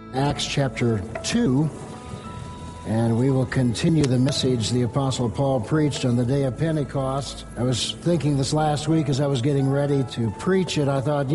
Acts chapter 2, and we will continue the message the Apostle Paul preached on the day of Pentecost. I was thinking this last week as I was getting ready to preach it, I thought,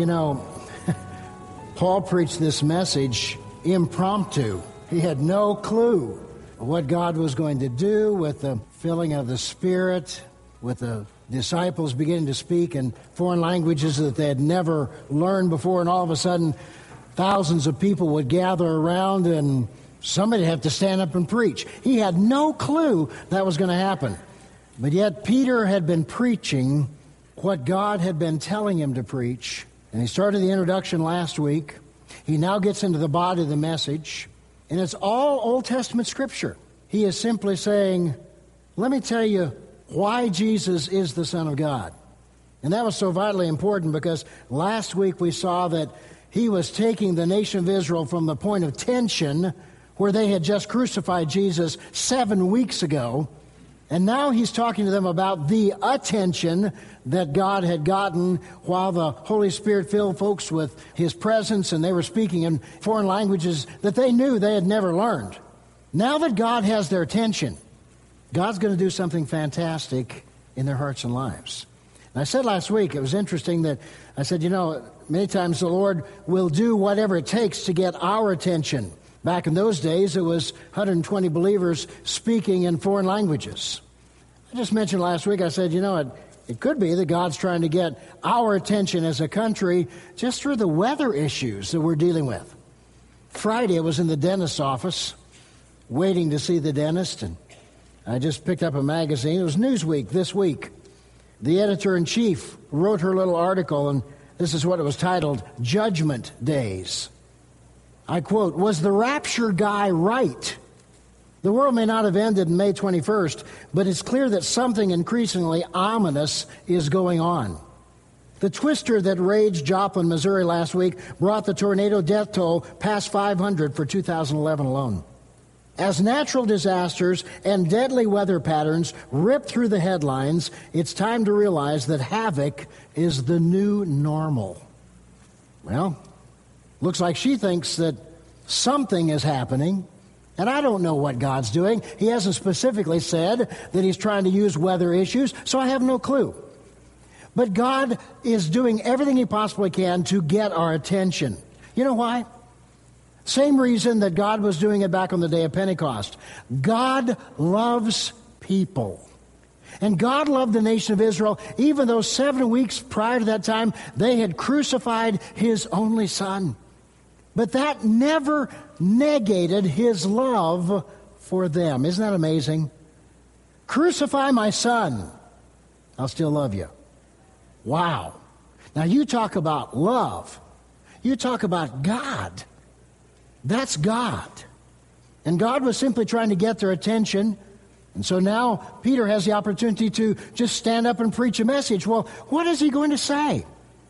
Paul preached this message impromptu. He had no clue what God was going to do with the filling of the Spirit, with the disciples beginning to speak in foreign languages that they had never learned before, and all of a sudden thousands of people would gather around and somebody would have to stand up and preach. He had no clue that was going to happen. But yet Peter had been preaching what God had been telling him to preach. And he started the introduction last week. He now gets into the body of the message. And it's all Old Testament scripture. He is simply saying, let me tell you why Jesus is the Son of God. And that was so vitally important because last week we saw that he was taking the nation of Israel from the point of tension where they had just crucified Jesus 7 weeks ago. And now he's talking to them about the attention that God had gotten while the Holy Spirit filled folks with his presence and they were speaking in foreign languages that they knew they had never learned. Now that God has their attention, God's going to do something fantastic in their hearts and lives. And I said last week, it was interesting that I said, many times the Lord will do whatever it takes to get our attention. Back in those days, it was 120 believers speaking in foreign languages. I just mentioned last week, I said, it could be that God's trying to get our attention as a country just through the weather issues that we're dealing with. Friday, I was in the dentist's office waiting to see the dentist, and I just picked up a magazine. It was Newsweek this week. The editor-in-chief wrote her little article, and this is what it was titled, Judgment Days. I quote, "Was the rapture guy right? The world may not have ended May 21st, but it's clear that something increasingly ominous is going on. The twister that raged Joplin, Missouri last week brought the tornado death toll past 500 for 2011 alone. As natural disasters and deadly weather patterns rip through the headlines, it's time to realize that havoc is the new normal." Well, looks like she thinks that something is happening, and I don't know what God's doing. He hasn't specifically said that he's trying to use weather issues, so I have no clue. But God is doing everything he possibly can to get our attention. You know why? Same reason that God was doing it back on the day of Pentecost. God loves people. And God loved the nation of Israel, even though 7 weeks prior to that time, they had crucified his only son. But that never negated his love for them. Isn't that amazing? Crucify my son, I'll still love you. Wow. Now you talk about love. You talk about God. That's God. And God was simply trying to get their attention. And so now Peter has the opportunity to just stand up and preach a message. Well, what is he going to say?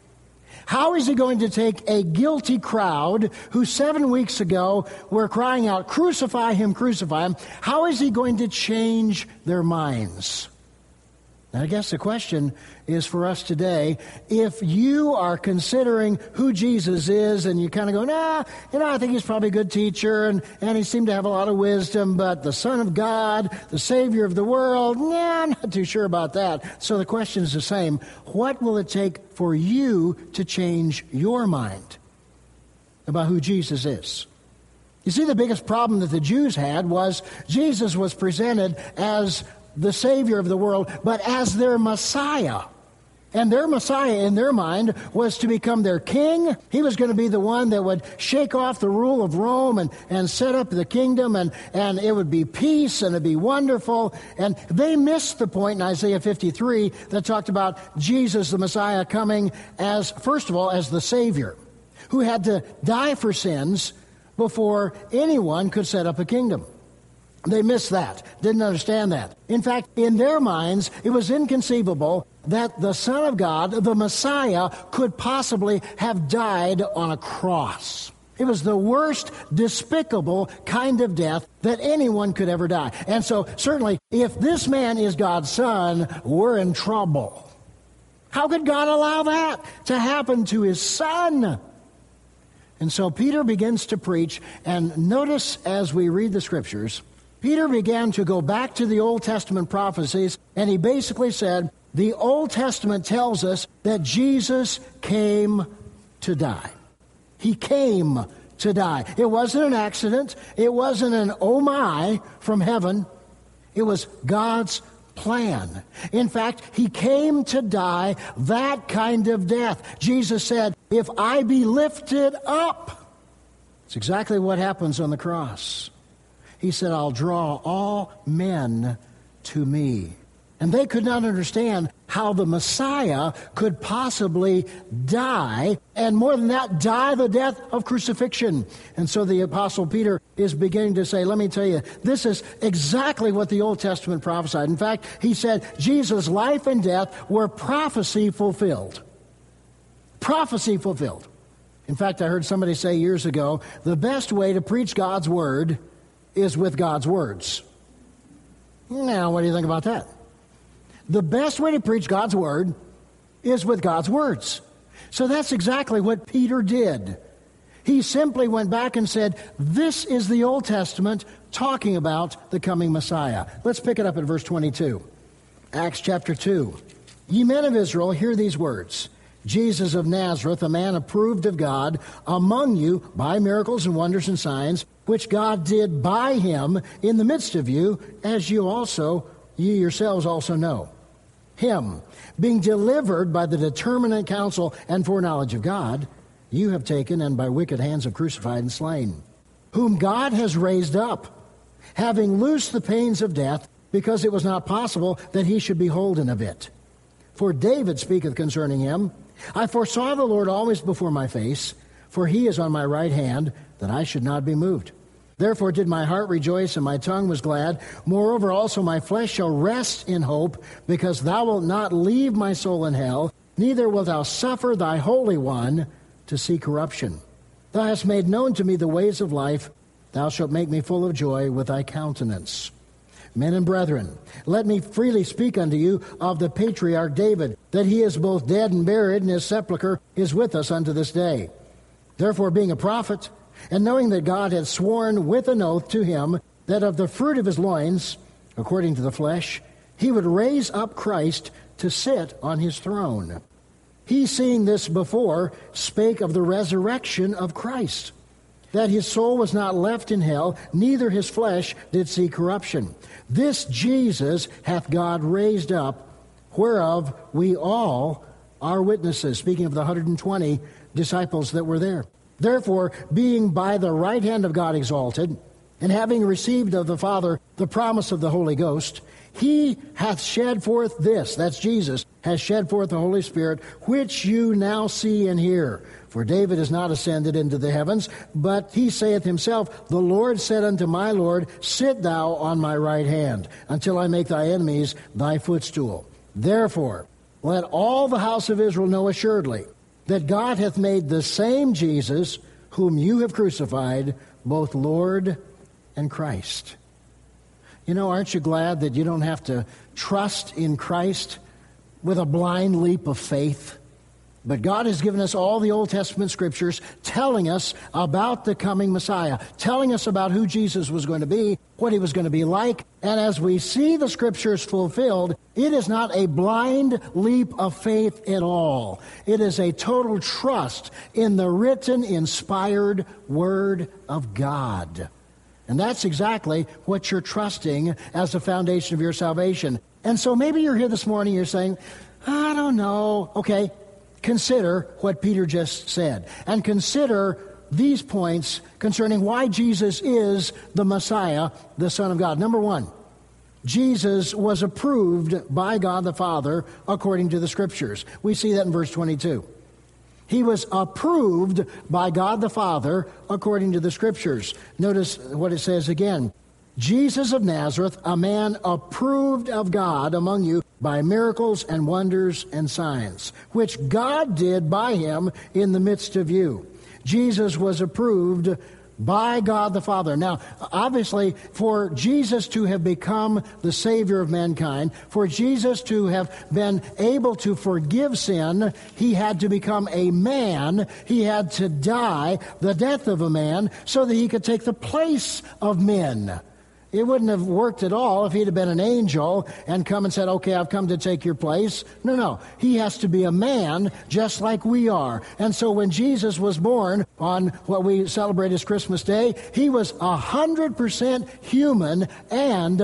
How is he going to take a guilty crowd who 7 weeks ago were crying out, crucify him, crucify him? How is he going to change their minds? Now, I guess the question is for us today, if you are considering who Jesus is and you kind of go, I think he's probably a good teacher and he seemed to have a lot of wisdom, but the Son of God, the Savior of the world, I'm not too sure about that. So the question is the same. What will it take for you to change your mind about who Jesus is? You see, the biggest problem that the Jews had was Jesus was presented as the Savior of the world, but as their Messiah. And their Messiah, in their mind, was to become their king. He was going to be the one that would shake off the rule of Rome and set up the kingdom, and it would be peace, and it'd be wonderful. And they missed the point in Isaiah 53 that talked about Jesus, the Messiah, coming as, first of all, as the Savior, who had to die for sins before anyone could set up a kingdom. They missed that, didn't understand that. In fact, in their minds, it was inconceivable that the Son of God, the Messiah, could possibly have died on a cross. It was the worst, despicable kind of death that anyone could ever die. And so, certainly, if this man is God's Son, we're in trouble. How could God allow that to happen to his Son? And so Peter begins to preach, and notice as we read the Scriptures, Peter began to go back to the Old Testament prophecies, and he basically said, the Old Testament tells us that Jesus came to die. He came to die. It wasn't an accident. It wasn't an oh my from heaven. It was God's plan. In fact, he came to die that kind of death. Jesus said, if I be lifted up, it's exactly what happens on the cross. He said, I'll draw all men to me. And they could not understand how the Messiah could possibly die, and more than that, die the death of crucifixion. And so the Apostle Peter is beginning to say, let me tell you, this is exactly what the Old Testament prophesied. In fact, he said Jesus' life and death were prophecy fulfilled. Prophecy fulfilled. In fact, I heard somebody say years ago, the best way to preach God's word is with God's words. Now, what do you think about that? The best way to preach God's word is with God's words. So that's exactly what Peter did. He simply went back and said, this is the Old Testament talking about the coming Messiah. Let's pick it up at verse 22. Acts chapter 2. Ye men of Israel, hear these words. Jesus of Nazareth, a man approved of God among you by miracles and wonders and signs, which God did by him in the midst of you, as you yourselves also know. Him, being delivered by the determinate counsel and foreknowledge of God, you have taken and by wicked hands have crucified and slain, whom God has raised up, having loosed the pains of death, because it was not possible that he should be holden of it. For David speaketh concerning him, I foresaw the Lord always before my face, for he is on my right hand, that I should not be moved. Therefore did my heart rejoice, and my tongue was glad. Moreover also my flesh shall rest in hope, because thou wilt not leave my soul in hell, neither wilt thou suffer thy Holy One to see corruption. Thou hast made known to me the ways of life. Thou shalt make me full of joy with thy countenance. Men and brethren, let me freely speak unto you of the patriarch David, that he is both dead and buried, and his sepulchre is with us unto this day. Therefore, being a prophet, and knowing that God had sworn with an oath to him that of the fruit of his loins, according to the flesh, he would raise up Christ to sit on his throne. He, seeing this before, spake of the resurrection of Christ, that his soul was not left in hell, neither his flesh did see corruption. This Jesus hath God raised up, whereof we all are witnesses. Speaking of the 120 disciples that were there. Therefore, being by the right hand of God exalted, and having received of the Father the promise of the Holy Ghost, he hath shed forth this, that's Jesus, has shed forth the Holy Spirit, which you now see and hear. For David is not ascended into the heavens, but he saith himself, the Lord said unto my Lord, sit thou on my right hand, until I make thy enemies thy footstool. Therefore, let all the house of Israel know assuredly, that God hath made the same Jesus, whom you have crucified, both Lord and Christ. You know, aren't you glad that you don't have to trust in Christ with a blind leap of faith? But God has given us all the Old Testament scriptures telling us about the coming Messiah, telling us about who Jesus was going to be, what he was going to be like. And as we see the scriptures fulfilled, it is not a blind leap of faith at all. It is a total trust in the written, inspired Word of God. And that's exactly what you're trusting as the foundation of your salvation. And so maybe you're here this morning, you're saying, I don't know. Okay. Consider what Peter just said, and consider these points concerning why Jesus is the Messiah, the Son of God. Number one, Jesus was approved by God the Father according to the Scriptures. We see that in verse 22. He was approved by God the Father according to the Scriptures. Notice what it says again. Jesus of Nazareth, a man approved of God among you by miracles and wonders and signs, which God did by him in the midst of you. Jesus was approved by God the Father. Now, obviously, for Jesus to have become the Savior of mankind, for Jesus to have been able to forgive sin, he had to become a man. He had to die the death of a man so that he could take the place of men. It wouldn't have worked at all if he'd have been an angel and come and said, okay, I've come to take your place. No. He has to be a man just like we are. And so when Jesus was born on what we celebrate as Christmas Day, he was 100% human and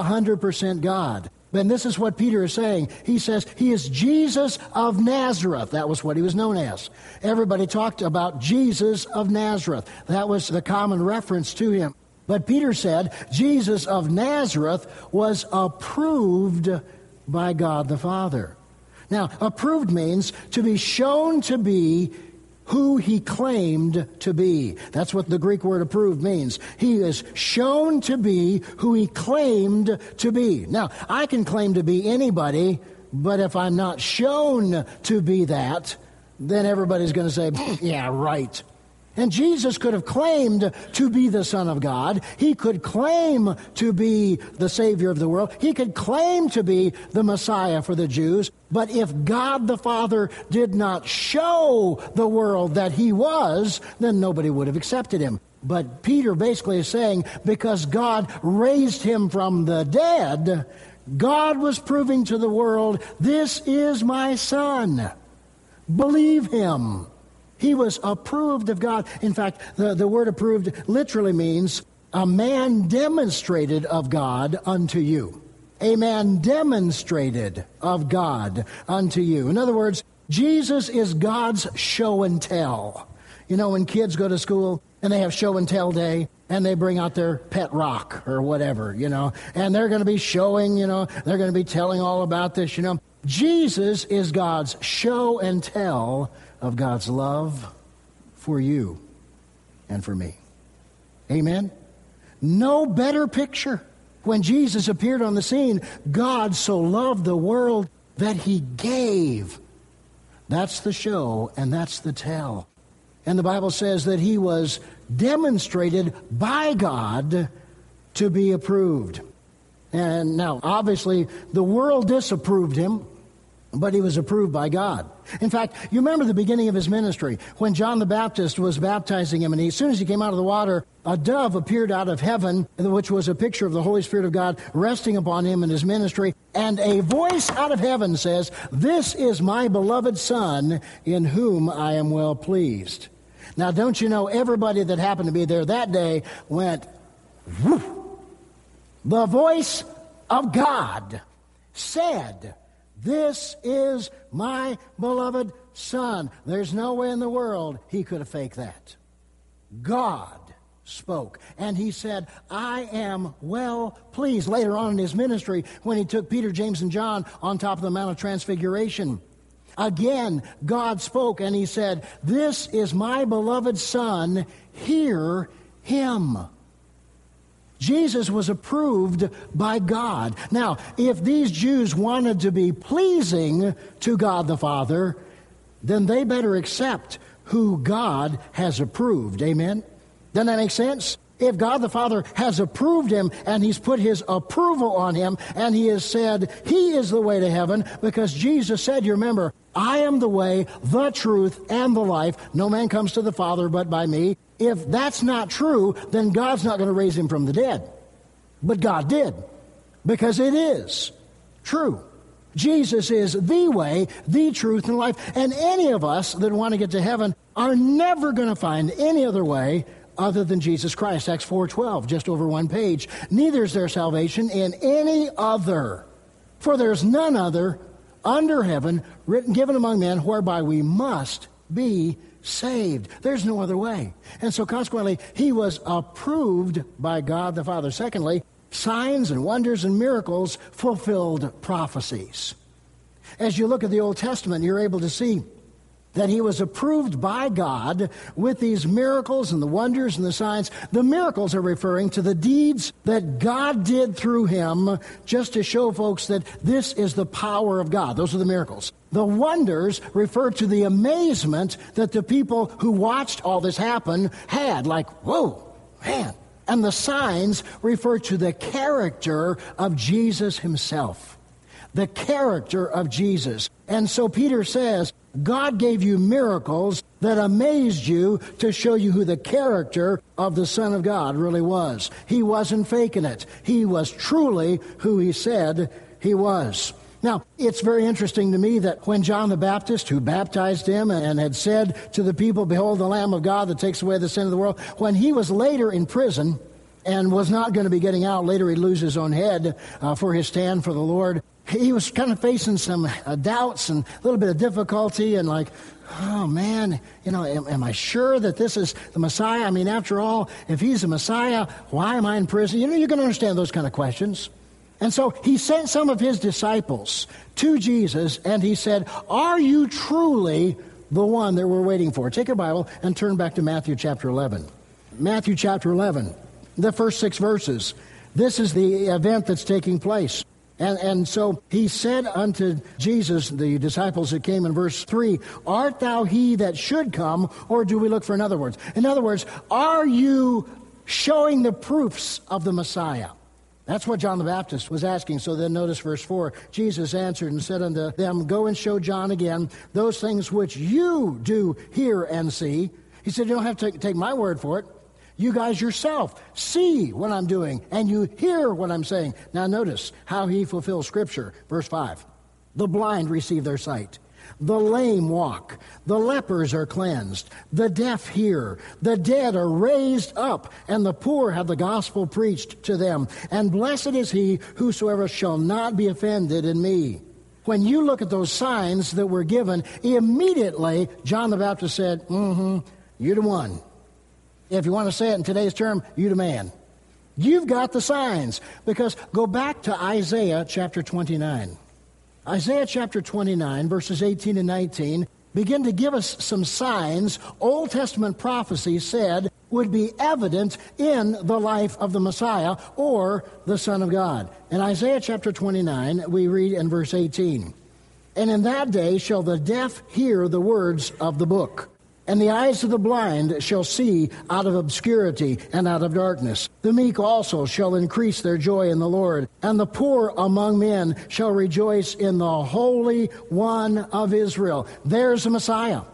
100% God. And this is what Peter is saying. He says he is Jesus of Nazareth. That was what he was known as. Everybody talked about Jesus of Nazareth. That was the common reference to him. But Peter said Jesus of Nazareth was approved by God the Father. Now, approved means to be shown to be who he claimed to be. That's what the Greek word approved means. He is shown to be who he claimed to be. Now, I can claim to be anybody, but if I'm not shown to be that, then everybody's going to say, yeah, right. And Jesus could have claimed to be the Son of God. He could claim to be the Savior of the world. He could claim to be the Messiah for the Jews. But if God the Father did not show the world that he was, then nobody would have accepted him. But Peter basically is saying, because God raised him from the dead, God was proving to the world, this is my Son. Believe him. He was approved of God. In fact, the word approved literally means a man demonstrated of God unto you. A man demonstrated of God unto you. In other words, Jesus is God's show and tell. You know, when kids go to school and they have show and tell day, and they bring out their pet rock or whatever, and they're going to be showing, they're going to be telling all about this, Jesus is God's show and tell of God's love for you and for me. Amen? No better picture. When Jesus appeared on the scene, God so loved the world that he gave. That's the show and that's the tell. And the Bible says that he was demonstrated by God to be approved. And now, obviously, the world disapproved him, but he was approved by God. In fact, you remember the beginning of his ministry, when John the Baptist was baptizing him, and as soon as he came out of the water, a dove appeared out of heaven, which was a picture of the Holy Spirit of God resting upon him in his ministry, and a voice out of heaven says, "This is my beloved Son, in whom I am well pleased." Now, don't you know, everybody that happened to be there that day went, whoof. The voice of God said, "This is my beloved Son." There's no way in the world he could have faked that. God spoke, and he said, "I am well pleased." Later on in his ministry, when he took Peter, James, and John on top of the Mount of Transfiguration, again, God spoke, and he said, "This is my beloved Son, hear him." Jesus was approved by God. Now, if these Jews wanted to be pleasing to God the Father, then they better accept who God has approved. Amen? Doesn't that make sense? If God the Father has approved him and he's put his approval on him and he has said he is the way to heaven, because Jesus said, you remember, "I am the way, the truth, and the life. No man comes to the Father but by me." If that's not true, then God's not going to raise him from the dead. But God did, because it is true. Jesus is the way, the truth, and life. And any of us that want to get to heaven are never going to find any other way other than Jesus Christ. Acts 4:12, just over one page. "Neither is there salvation in any other, for there's none other under heaven written, given among men, whereby we must be saved." There's no other way. And so consequently, he was approved by God the Father. Secondly, signs and wonders and miracles fulfilled prophecies. As you look at the Old Testament, you're able to see that he was approved by God with these miracles and the wonders and the signs. The miracles are referring to the deeds that God did through him just to show folks that this is the power of God. Those are the miracles. The wonders refer to the amazement that the people who watched all this happen had, like, whoa, man. And the signs refer to the character of Jesus himself. The character of Jesus. And so Peter says, God gave you miracles that amazed you to show you who the character of the Son of God really was. He wasn't faking it. He was truly who he said he was. Now, it's very interesting to me that when John the Baptist, who baptized him and had said to the people, behold the Lamb of God that takes away the sin of the world, when he was later in prison and was not going to be getting out, later he'd lose his own head for his stand for the Lord, he was kind of facing some doubts and a little bit of difficulty and like, oh man, am I sure that this is the Messiah? I mean, after all, if he's the Messiah, why am I in prison? You can understand those kind of questions. And so he sent some of his disciples to Jesus and he said, are you truly the one that we're waiting for? Take your Bible and turn back to Matthew chapter 11. Matthew chapter 11, the first 6 verses. This is the event that's taking place. And so he said unto Jesus, the disciples that came in verse 3, art thou he that should come, or do we look for another word? In other words, are you showing the proofs of the Messiah? That's what John the Baptist was asking. So then notice verse 4. Jesus answered and said unto them, go and show John again those things which you do hear and see. He said, you don't have to take my word for it. You guys yourself see what I'm doing, and you hear what I'm saying. Now notice how he fulfills Scripture. Verse 5. The blind receive their sight. The lame walk. The lepers are cleansed. The deaf hear. The dead are raised up, and the poor have the gospel preached to them. And blessed is he whosoever shall not be offended in me. When you look at those signs that were given, immediately John the Baptist said, you're the one. If you want to say it in today's term, you the man. You've got the signs. Because go back to Isaiah chapter 29. Isaiah chapter 29, verses 18 and 19, begin to give us some signs Old Testament prophecy said would be evident in the life of the Messiah or the Son of God. In Isaiah chapter 29, we read in verse 18, and in that day shall the deaf hear the words of the book. And the eyes of the blind shall see out of obscurity and out of darkness. The meek also shall increase their joy in the Lord. And the poor among men shall rejoice in the Holy One of Israel. There's the Messiah.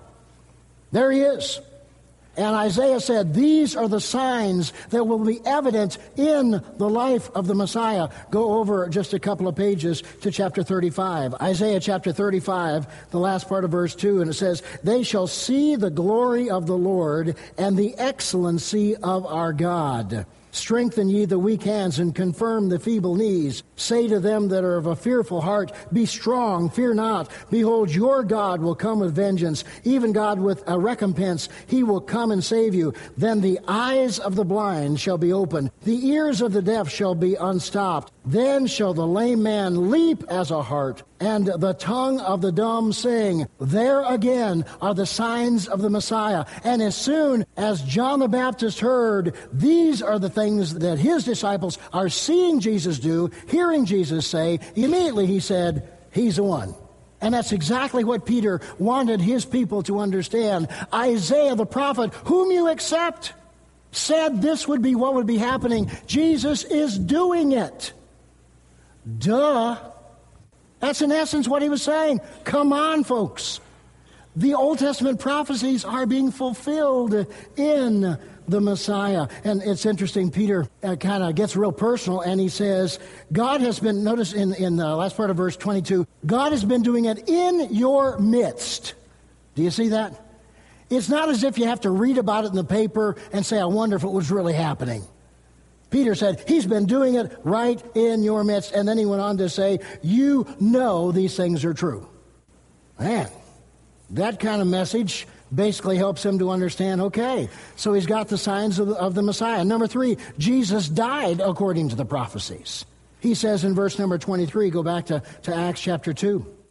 There he is. And Isaiah said, these are the signs that will be evident in the life of the Messiah. Go over just a couple of pages to chapter 35. Isaiah chapter 35, the last part of verse 2, and it says, they shall see the glory of the Lord and the excellency of our God. Strengthen ye the weak hands and confirm the feeble knees. Say to them that are of a fearful heart, be strong, fear not. Behold, your God will come with vengeance, even God with a recompense. He will come and save you. Then the eyes of the blind shall be opened. The ears of the deaf shall be unstopped. Then shall the lame man leap as a hart, and the tongue of the dumb sing. There again are the signs of the Messiah. And as soon as John the Baptist heard, these are the things that his disciples are seeing Jesus do, hearing Jesus say, immediately he said, he's the one. And that's exactly what Peter wanted his people to understand. Isaiah the prophet, whom you accept, said this would be what would be happening. Jesus is doing it. Duh. That's in essence what he was saying. Come on, folks. The Old Testament prophecies are being fulfilled in the Messiah. And it's interesting, Peter kind of gets real personal, and he says, God has been, notice in the last part of verse 22, God has been doing it in your midst. Do you see that? It's not as if you have to read about it in the paper and say, I wonder if it was really happening. Peter said, he's been doing it right in your midst. And then he went on to say, you know these things are true. Man, that kind of message basically helps him to understand, okay, so he's got the signs of the Messiah. Number 3, Jesus died according to the prophecies. He says in verse number 23, go back to Acts chapter 2.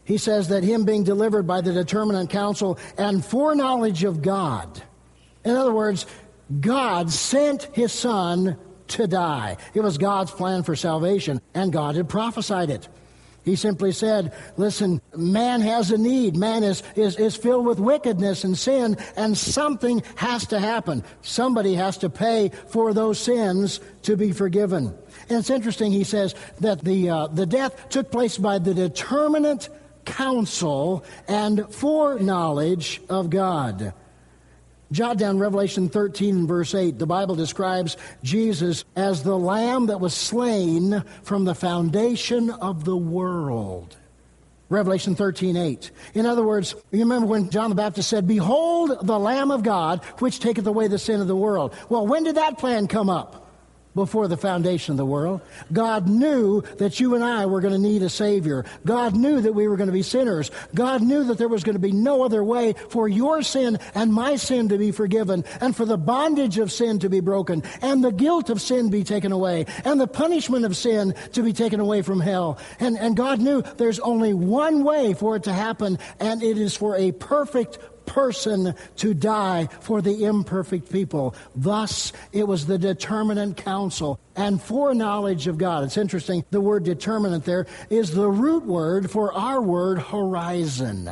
He says that him being delivered by the determinate counsel and foreknowledge of God. In other words, God sent his Son to die. It was God's plan for salvation, and God had prophesied it. He simply said, listen, man has a need. Man is filled with wickedness and sin, and something has to happen. Somebody has to pay for those sins to be forgiven. And it's interesting, he says, that the death took place by the determinate counsel and foreknowledge of God. Jot down Revelation 13 and verse 8. The Bible describes Jesus as the Lamb that was slain from the foundation of the world. Revelation 13:8. In other words, you remember when John the Baptist said, "Behold the Lamb of God, which taketh away the sin of the world." Well, when did that plan come up? Before the foundation of the world. God knew that you and I were going to need a Savior. God knew that we were going to be sinners. God knew that there was going to be no other way for your sin and my sin to be forgiven, and for the bondage of sin to be broken, and the guilt of sin be taken away, and the punishment of sin to be taken away from hell. And God knew there's only one way for it to happen, and it is for a perfect person to die for the imperfect people. Thus, it was the determinate counsel and foreknowledge of God. It's interesting, the word determinate there is the root word for our word horizon.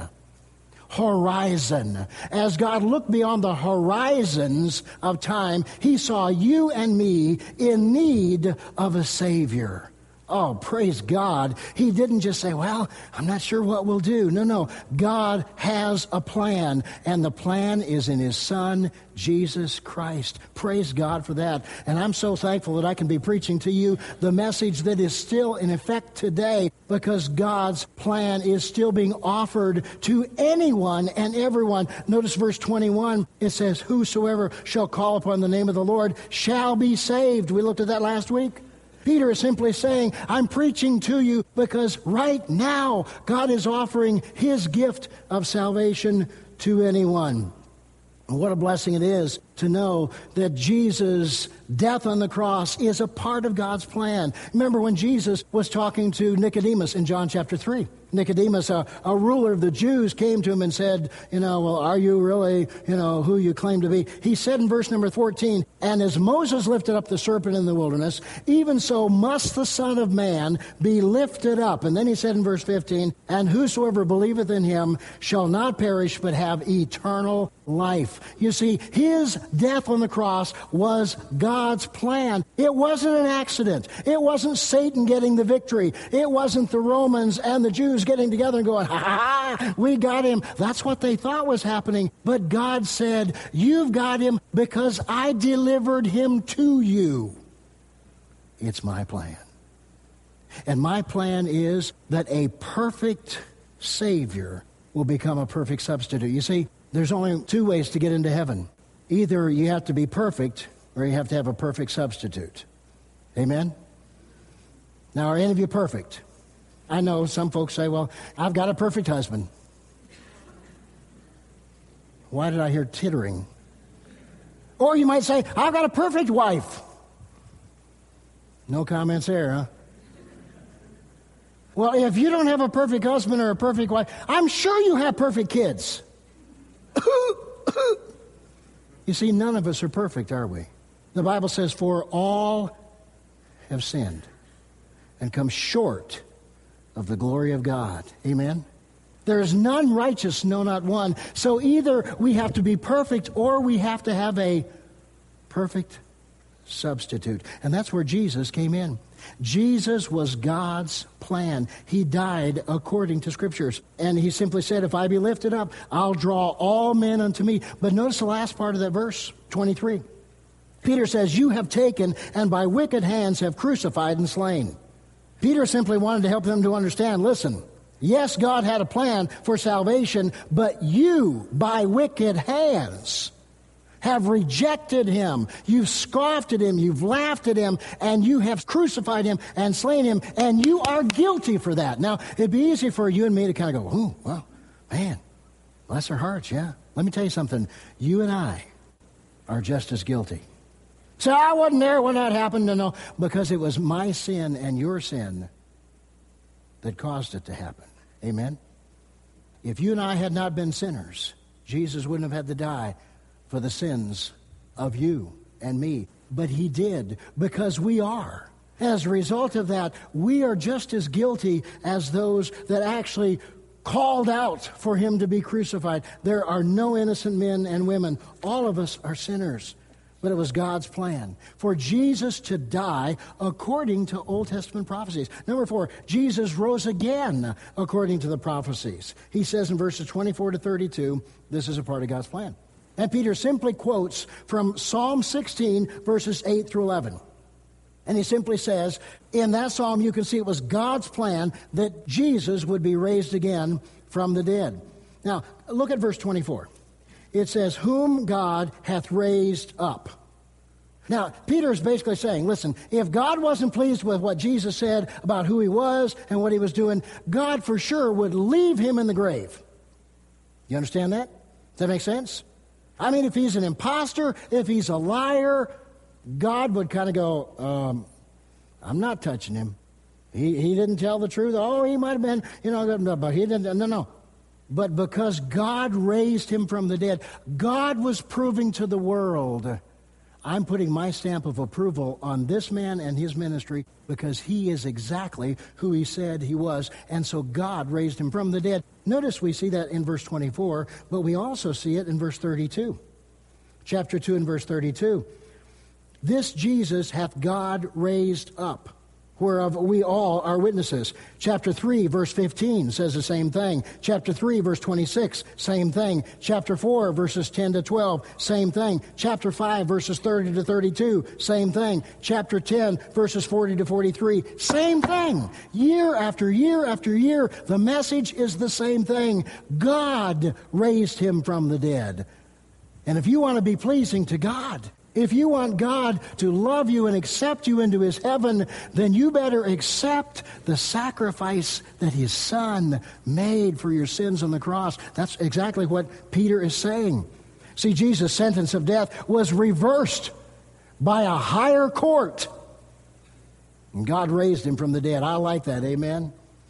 Horizon. As God looked beyond the horizons of time, he saw you and me in need of a Savior. Oh, praise God. He didn't just say, well, I'm not sure what we'll do. No. God has a plan, and the plan is in his Son, Jesus Christ. Praise God for that. And I'm so thankful that I can be preaching to you the message that is still in effect today, because God's plan is still being offered to anyone and everyone. Notice verse 21. It says, whosoever shall call upon the name of the Lord shall be saved. We looked at that last week. Peter is simply saying, I'm preaching to you because right now God is offering his gift of salvation to anyone. And what a blessing it is to know that Jesus' death on the cross is a part of God's plan. Remember when Jesus was talking to Nicodemus in John chapter 3. Nicodemus, a ruler of the Jews, came to him and said, well, are you really, who you claim to be? He said in verse number 14, and as Moses lifted up the serpent in the wilderness, even so must the Son of Man be lifted up. And then he said in verse 15, and whosoever believeth in him shall not perish but have eternal life. You see, his death on the cross was God's plan. It wasn't an accident. It wasn't Satan getting the victory. It wasn't the Romans and the Jews getting together and going, ha, we got him. That's what they thought was happening. But God said, you've got him because I delivered him to you. It's my plan. And my plan is that a perfect Savior will become a perfect substitute. You see, there's only two ways to get into heaven. Either you have to be perfect or you have to have a perfect substitute. Amen? Now, are any of you perfect? I know some folks say, well, I've got a perfect husband. Why did I hear tittering? Or you might say, I've got a perfect wife. No comments there, huh? Well, if you don't have a perfect husband or a perfect wife, I'm sure you have perfect kids. You see, none of us are perfect, are we? The Bible says, for all have sinned and come short of the glory of God. Amen? There is none righteous, no, not one. So either we have to be perfect or we have to have a perfect substitute. And that's where Jesus came in. Jesus was God's plan. He died according to Scriptures. And he simply said, if I be lifted up, I'll draw all men unto me. But notice the last part of that verse, 23. Peter says, you have taken and by wicked hands have crucified and slain. Peter simply wanted to help them to understand, listen, yes, God had a plan for salvation, but you, by wicked hands, have rejected him. You've scoffed at him. You've laughed at him. And you have crucified him and slain him. And you are guilty for that. Now, it'd be easy for you and me to kind of go, oh, well, man, bless our hearts, yeah. Let me tell you something. You and I are just as guilty. So I wasn't there when that happened. No, because it was my sin and your sin that caused it to happen. Amen? If you and I had not been sinners, Jesus wouldn't have had to die for the sins of you and me. But he did, because we are. As a result of that, we are just as guilty as those that actually called out for him to be crucified. There are no innocent men and women. All of us are sinners. But it was God's plan for Jesus to die according to Old Testament prophecies. Number 4, Jesus rose again according to the prophecies. He says in verses 24 to 32, this is a part of God's plan. And Peter simply quotes from Psalm 16, verses 8 through 11. And he simply says, in that psalm you can see it was God's plan that Jesus would be raised again from the dead. Now, look at verse 24. It says, whom God hath raised up. Now, Peter is basically saying, listen, if God wasn't pleased with what Jesus said about who he was and what he was doing, God for sure would leave him in the grave. You understand that? Does that make sense? I mean, if he's an imposter, if he's a liar, God would kind of go, I'm not touching him. He didn't tell the truth. Oh, he might have been, but he didn't. No. But because God raised him from the dead, God was proving to the world, I'm putting my stamp of approval on this man and his ministry because he is exactly who he said he was. And so God raised him from the dead. Notice we see that in verse 24, but we also see it in verse 32. Chapter 2 and verse 32. This Jesus hath God raised up, whereof we all are witnesses. Chapter 3, verse 15 says the same thing. Chapter 3, verse 26, same thing. Chapter 4, verses 10 to 12, same thing. Chapter 5, verses 30 to 32, same thing. Chapter 10, verses 40 to 43, same thing. Year after year after year, the message is the same thing. God raised him from the dead. And if you want to be pleasing to God, if you want God to love you and accept you into his heaven, then you better accept the sacrifice that his Son made for your sins on the cross. That's exactly what Peter is saying. See, Jesus' sentence of death was reversed by a higher court. And God raised him from the dead. I like that, amen?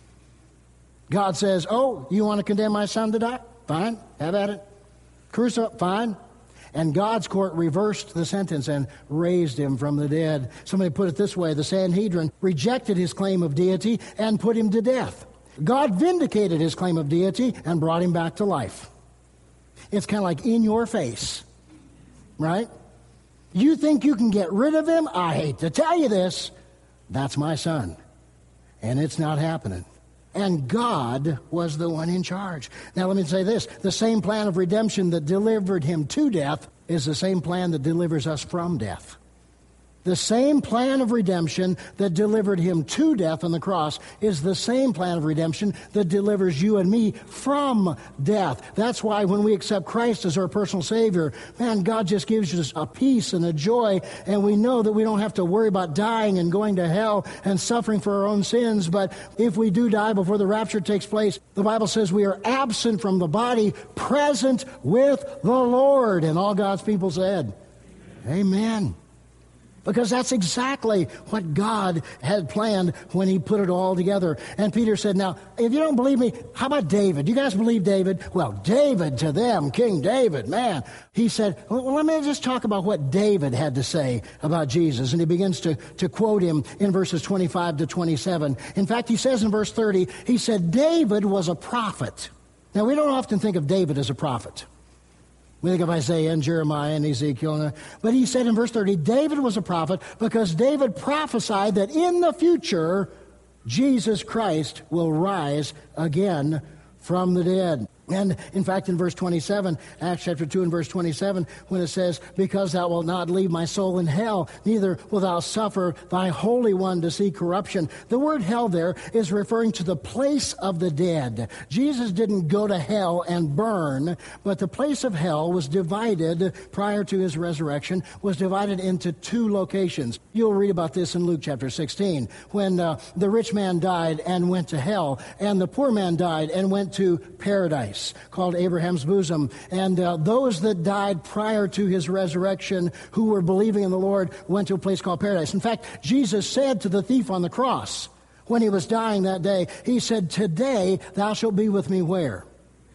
God says, oh, you want to condemn my son to die? Fine, have at it. Crucify, fine. And God's court reversed the sentence and raised him from the dead. Somebody put it this way, the Sanhedrin rejected his claim of deity and put him to death. God vindicated his claim of deity and brought him back to life. It's kind of like in your face, right? You think you can get rid of him? I hate to tell you this. That's my son. And it's not happening. And God was the one in charge. Now let me say this. The same plan of redemption that delivered him to death is the same plan that delivers us from death. The same plan of redemption that delivered him to death on the cross is the same plan of redemption that delivers you and me from death. That's why when we accept Christ as our personal Savior, man, God just gives us a peace and a joy, and we know that we don't have to worry about dying and going to hell and suffering for our own sins. But if we do die before the rapture takes place, the Bible says we are absent from the body, present with the Lord. And all God's people said, Amen. Because that's exactly what God had planned when he put it all together. And Peter said, now, if you don't believe me, how about David? You guys believe David? Well, David to them, King David, man. He said, well, let me just talk about what David had to say about Jesus. And he begins to quote him in verses 25 to 27. In fact, he says in verse 30, he said, David was a prophet. Now, we don't often think of David as a prophet. We think of Isaiah and Jeremiah and Ezekiel. But he said in verse 30, David was a prophet because David prophesied that in the future, Jesus Christ will rise again from the dead. And in fact, in verse 27, Acts chapter 2 and verse 27, when it says, because thou wilt not leave my soul in hell, neither wilt thou suffer thy Holy One to see corruption. The word hell there is referring to the place of the dead. Jesus didn't go to hell and burn, but the place of hell was divided prior to his resurrection, was divided into two locations. You'll read about this in Luke chapter 16, when the rich man died and went to hell, and the poor man died and went to paradise, called Abraham's bosom. And those that died prior to his resurrection who were believing in the Lord went to a place called paradise. In fact, Jesus said to the thief on the cross when he was dying that day, he said, today thou shalt be with me where?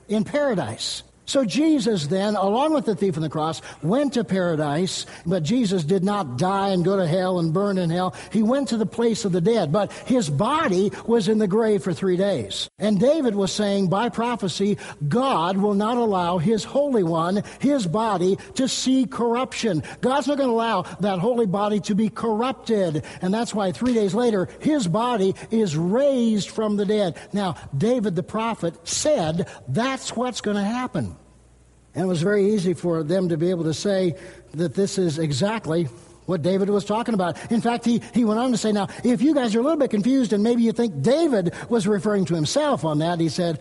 in paradise. So Jesus then, along with the thief on the cross, went to paradise, but Jesus did not die and go to hell and burn in hell. He went to the place of the dead, but his body was in the grave for 3 days. And David was saying by prophecy, God will not allow his Holy One, his body, to see corruption. God's not going to allow that holy body to be corrupted. And that's why 3 days later, his body is raised from the dead. Now, David the prophet said that's what's going to happen. And it was very easy for them to be able to say that this is exactly what David was talking about. In fact, he went on to say, now, if you guys are a little bit confused and maybe you think David was referring to himself on that, he said,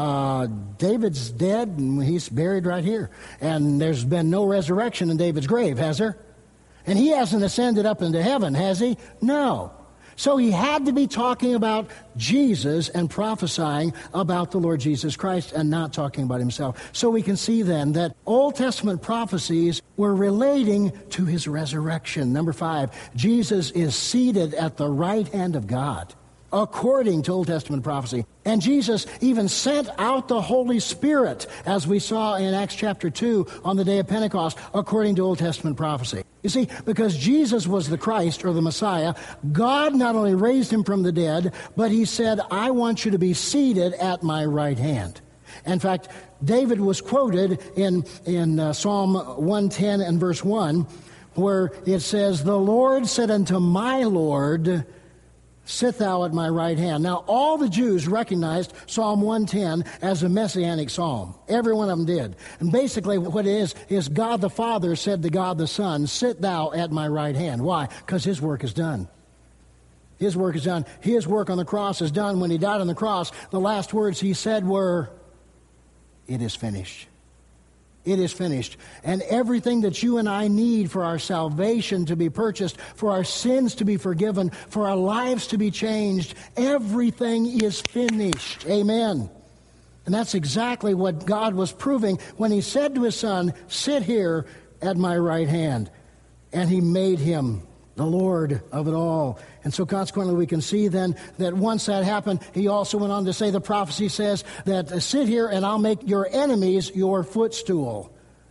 David's dead and he's buried right here. And there's been no resurrection in David's grave, has there? And he hasn't ascended up into heaven, has he? No. So he had to be talking about Jesus and prophesying about the Lord Jesus Christ and not talking about himself. So we can see then that Old Testament prophecies were relating to his resurrection. Number 5, Jesus is seated at the right hand of God, according to Old Testament prophecy. And Jesus even sent out the Holy Spirit, as we saw in Acts chapter 2 on the day of Pentecost, according to Old Testament prophecy. You see, because Jesus was the Christ, or the Messiah, God not only raised him from the dead, but he said, I want you to be seated at my right hand. In fact, David was quoted in Psalm 110 and verse 1, where it says, the Lord said unto my Lord, sit thou at my right hand. Now, all the Jews recognized Psalm 110 as a messianic psalm. Every one of them did. And basically what it is God the Father said to God the Son, sit thou at my right hand. Why? Because his work is done. His work is done. His work on the cross is done. When he died on the cross, the last words he said were, it is finished. It is finished. And everything that you and I need for our salvation to be purchased, for our sins to be forgiven, for our lives to be changed, everything is finished. Amen. And that's exactly what God was proving when he said to his Son, sit here at my right hand. And he made him the Lord of it all. And so consequently we can see then that once that happened, he also went on to say, the prophecy says that sit here and I'll make your enemies your footstool.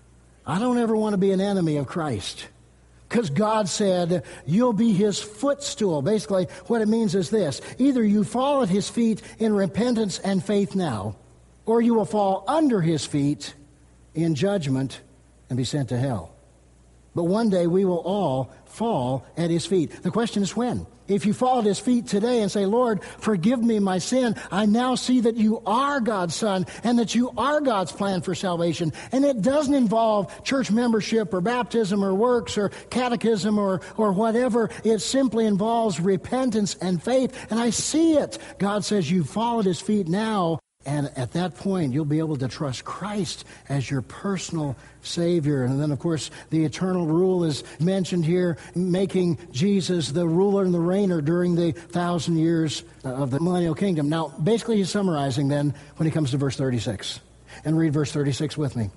I don't ever want to be an enemy of Christ, because God said you'll be his footstool. Basically what it means is this: either you fall at his feet in repentance and faith now, or you will fall under his feet in judgment and be sent to hell. But one day we will all fall at his feet. The question is when. If you fall at his feet today and say, Lord, forgive me my sin, I now see that you are God's Son and that you are God's plan for salvation. And it doesn't involve church membership or baptism or works or catechism or whatever. It simply involves repentance and faith. And I see it. God says you fall at his feet now. And at that point, you'll be able to trust Christ as your personal Savior. And then, of course, the eternal rule is mentioned here, making Jesus the ruler and the reigner during the 1,000 years of the millennial kingdom. Now, basically, he's summarizing then when he comes to verse 36. And read verse 36 with me.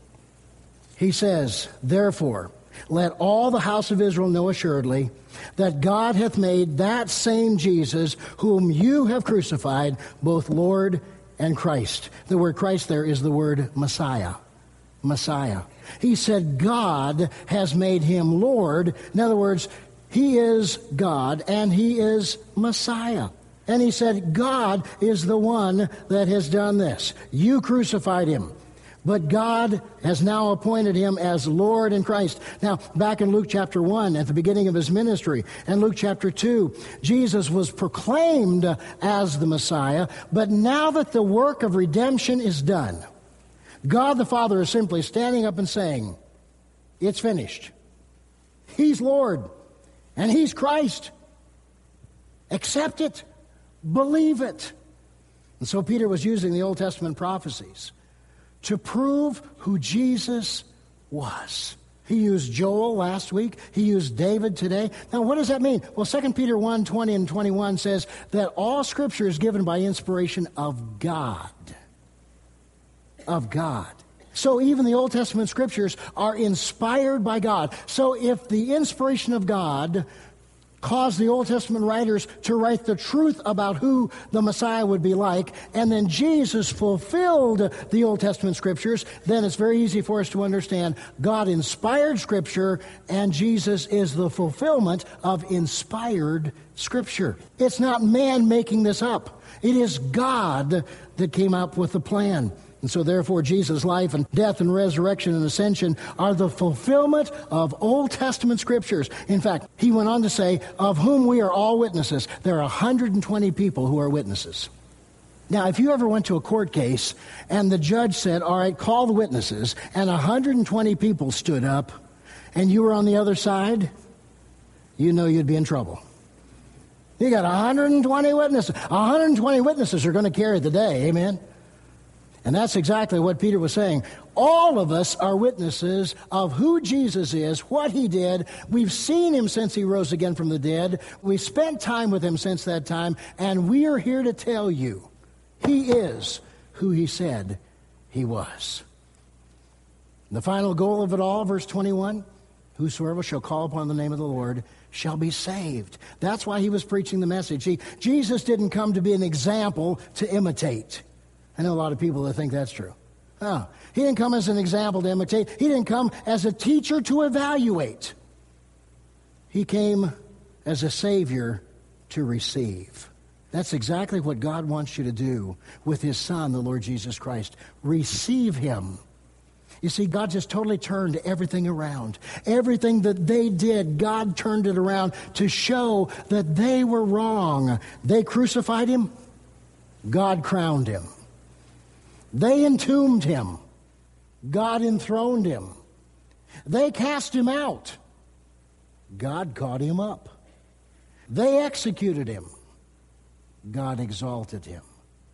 He says, therefore, let all the house of Israel know assuredly that God hath made that same Jesus, whom you have crucified, both Lord and Christ. The word Christ there is the word Messiah. Messiah. He said God has made him Lord. In other words, he is God and he is Messiah. And he said God is the one that has done this. You crucified him, but God has now appointed him as Lord in Christ. Now, back in Luke chapter 1, at the beginning of his ministry, and Luke chapter 2, Jesus was proclaimed as the Messiah, but now that the work of redemption is done, God the Father is simply standing up and saying, it's finished. He's Lord, and he's Christ. Accept it. Believe it. And so Peter was using the Old Testament prophecies to prove who Jesus was. He used Joel last week. He used David today. Now, what does that mean? Well, 2 Peter 1, 20 and 21 says that all Scripture is given by inspiration of God. Of God. So even the Old Testament Scriptures are inspired by God. So if the inspiration of God caused the Old Testament writers to write the truth about who the Messiah would be like, and then Jesus fulfilled the Old Testament scriptures, then it's very easy for us to understand God inspired Scripture, and Jesus is the fulfillment of inspired Scripture. It's not man making this up. It is God that came up with the plan. And so therefore, Jesus' life and death and resurrection and ascension are the fulfillment of Old Testament scriptures. In fact, he went on to say, of whom we are all witnesses. There are 120 people who are witnesses. Now, if you ever went to a court case and the judge said, all right, call the witnesses, and 120 people stood up, and you were on the other side, you know you'd be in trouble. You got 120 witnesses. 120 witnesses are going to carry the day, amen? And that's exactly what Peter was saying. All of us are witnesses of who Jesus is, what he did. We've seen him since he rose again from the dead. We've spent time with him since that time, and we are here to tell you he is who he said he was. The final goal of it all, verse 21, whosoever shall call upon the name of the Lord shall be saved. That's why he was preaching the message. Jesus didn't come to be an example to imitate. I know a lot of people that think that's true. Oh, he didn't come as an example to imitate. He didn't come as a teacher to evaluate. He came as a Savior to receive. That's exactly what God wants you to do with his Son, the Lord Jesus Christ. Receive him. You see, God just totally turned everything around. Everything that they did, God turned it around to show that they were wrong. They crucified him. God crowned him. They entombed him. God enthroned him. They cast him out. God caught him up. They executed him. God exalted him.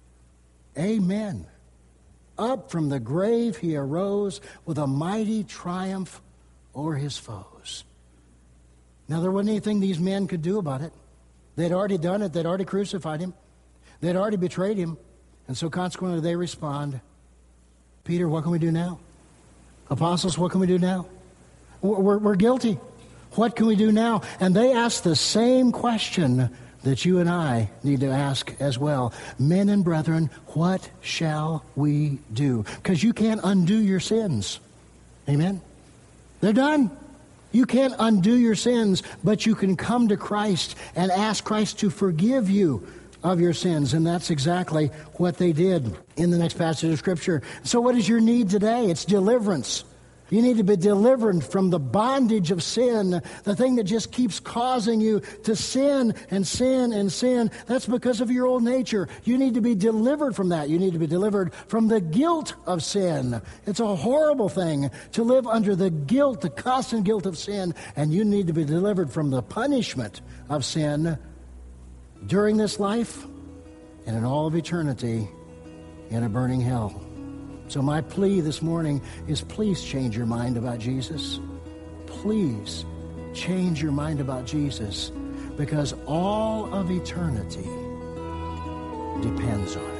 Amen. Up from the grave he arose with a mighty triumph over his foes. Now, there wasn't anything these men could do about it. They'd already done it. They'd already crucified him. They'd already betrayed him. And so consequently they respond, Peter, what can we do now? Apostles, what can we do now? We're guilty. What can we do now? And they ask the same question that you and I need to ask as well. Men and brethren, what shall we do? Because you can't undo your sins. Amen? They're done. You can't undo your sins, but you can come to Christ and ask Christ to forgive you of your sins. And that's exactly what they did in the next passage of Scripture. So what is your need today? It's deliverance. You need to be delivered from the bondage of sin, the thing that just keeps causing you to sin and sin and sin. That's because of your old nature. You need to be delivered from that. You need to be delivered from the guilt of sin. It's a horrible thing to live under the guilt, the constant guilt of sin, and you need to be delivered from the punishment of sin during this life and in all of eternity in a burning hell. So my plea this morning is please change your mind about Jesus. Please change your mind about Jesus, because all of eternity depends on it.